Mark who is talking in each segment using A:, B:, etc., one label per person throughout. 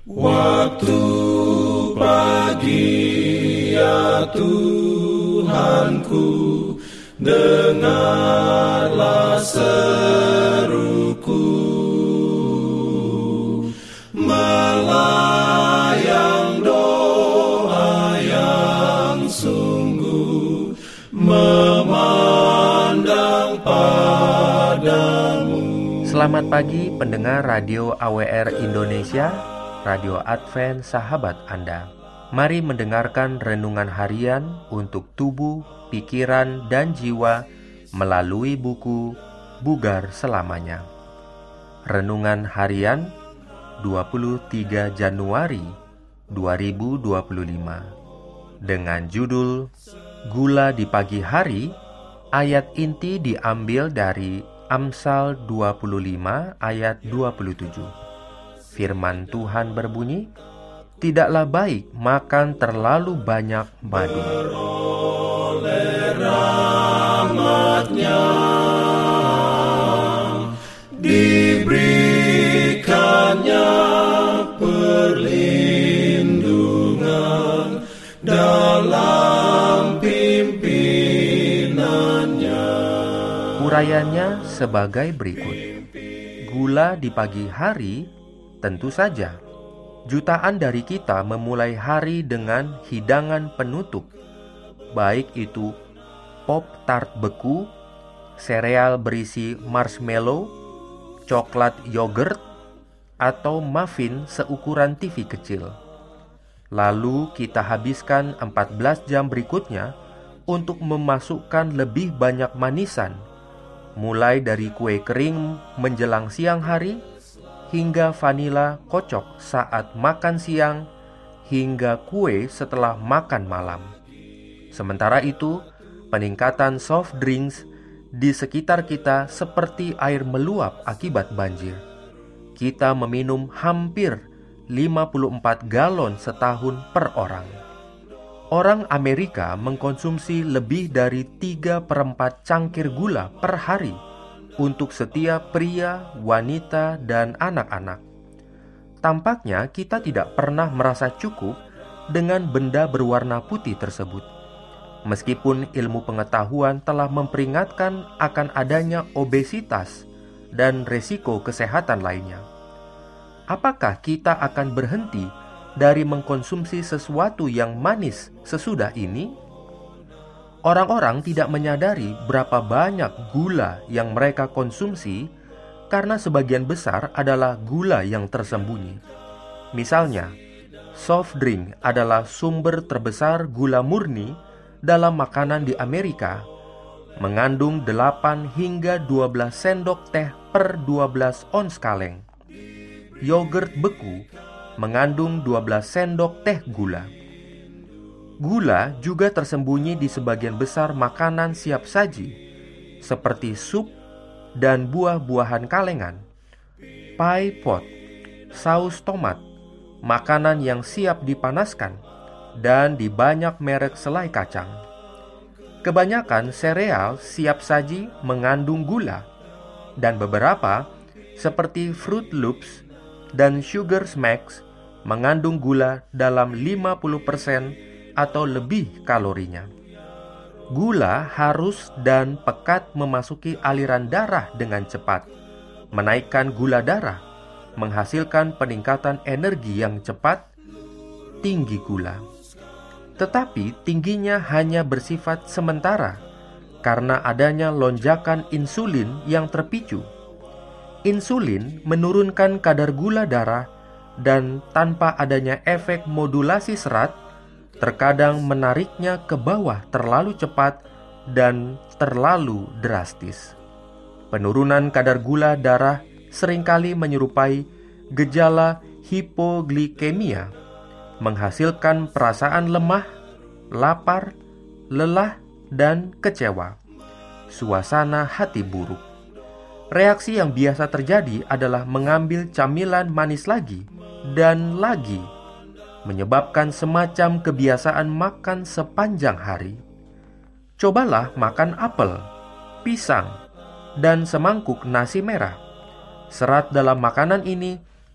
A: Waktu pagi ya Tuhanku, dengarlah seruku, melayang doa yang sungguh, memandang padamu.
B: Selamat pagi pendengar Radio AWR Indonesia, Radio Advent Sahabat Anda. Mari mendengarkan renungan harian untuk tubuh, pikiran, dan jiwa melalui buku Bugar Selamanya. Renungan harian 23 Januari 2025 dengan judul Gula di Pagi Hari. Ayat inti diambil dari Amsal 25 ayat 27. Firman Tuhan berbunyi, "Tidaklah baik makan terlalu banyak madu."
A: Oleh rahmat-Nya diberikannya perlindungan dalam pimpinannya.
B: Urayanya sebagai berikut. Gula di pagi hari, tentu saja jutaan dari kita memulai hari dengan hidangan penutup, baik itu pop tart beku, sereal berisi marshmallow, coklat yogurt, atau muffin seukuran TV kecil. Lalu kita habiskan 14 jam berikutnya untuk memasukkan lebih banyak manisan, mulai dari kue kering menjelang siang hari, hingga vanila kocok saat makan siang, hingga kue setelah makan malam. Sementara itu, peningkatan soft drinks di sekitar kita seperti air meluap akibat banjir. Kita meminum hampir 54 galon setahun per orang. Orang Amerika mengkonsumsi lebih dari 3/4 cangkir gula per hari untuk setiap pria, wanita, dan anak-anak. Tampaknya kita tidak pernah merasa cukup dengan benda berwarna putih tersebut. Meskipun ilmu pengetahuan telah memperingatkan akan adanya obesitas dan resiko kesehatan lainnya. Apakah kita akan berhenti dari mengkonsumsi sesuatu yang manis sesudah ini? Orang-orang tidak menyadari berapa banyak gula yang mereka konsumsi karena sebagian besar adalah gula yang tersembunyi. Misalnya, soft drink adalah sumber terbesar gula murni dalam makanan di Amerika, mengandung 8 hingga 12 sendok teh per 12 ons kaleng. Yogurt beku mengandung 12 sendok teh gula. Gula juga tersembunyi di sebagian besar makanan siap saji, seperti sup dan buah-buahan kalengan, pie pot, saus tomat, makanan yang siap dipanaskan, dan di banyak merek selai kacang. Kebanyakan sereal siap saji mengandung gula, dan beberapa, seperti Fruit Loops dan Sugar Smacks, mengandung gula dalam 50% atau lebih kalorinya. Gula harus dan pekat memasuki aliran darah dengan cepat, menaikkan gula darah, menghasilkan peningkatan energi yang cepat, tinggi gula. Tetapi tingginya hanya bersifat sementara karena adanya lonjakan insulin yang terpicu. Insulin menurunkan kadar gula darah dan tanpa adanya efek modulasi serat, terkadang menariknya ke bawah terlalu cepat dan terlalu drastis. Penurunan kadar gula darah seringkali menyerupai gejala hipoglikemia, menghasilkan perasaan lemah, lapar, lelah, dan kecewa, suasana hati buruk. Reaksi yang biasa terjadi adalah mengambil camilan manis lagi dan lagi, menyebabkan semacam kebiasaan makan sepanjang hari. Cobalah makan apel, pisang, dan semangkuk nasi merah. Serat dalam makanan ini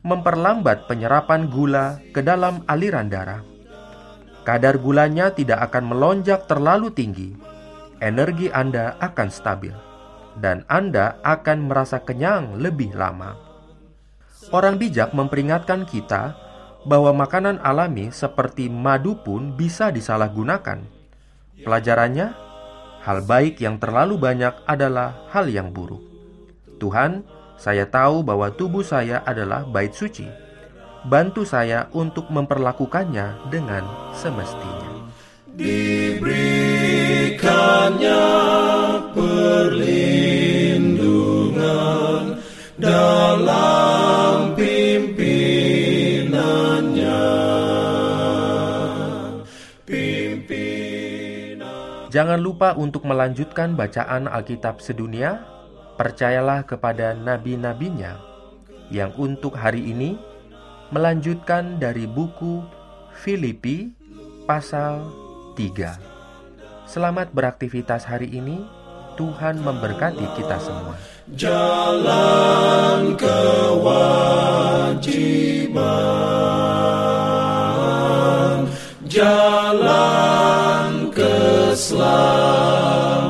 B: memperlambat penyerapan gula ke dalam aliran darah. Kadar gulanya tidak akan melonjak terlalu tinggi. Energi Anda akan stabil, dan Anda akan merasa kenyang lebih lama. Orang bijak memperingatkan kita bahwa makanan alami seperti madu pun bisa disalahgunakan. Pelajarannya, hal baik yang terlalu banyak adalah hal yang buruk. Tuhan, saya tahu bahwa tubuh saya adalah bait suci. Bantu saya untuk memperlakukannya dengan semestinya.
A: Diberikannya perlindungan dalam pimpinannya.
B: Jangan lupa untuk melanjutkan bacaan Alkitab sedunia. Percayalah kepada nabi-nabinya yang untuk hari ini melanjutkan dari buku Filipi pasal 3. Selamat beraktivitas hari ini. Tuhan memberkati kita semua.
A: Jalan kewajiban, jalan keselamatan.